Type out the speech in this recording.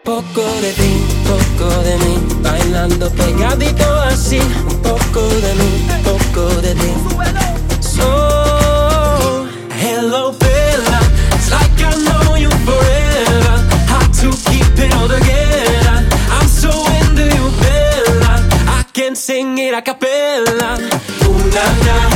Poco de ti, poco de mí, bailando pegadito así. Un poco de mí, poco de ti. So, hello Bella, it's like I know you forever. Hard to keep it all together. I'm so into you, Bella. I can sing it a cappella. Ooh, na, na.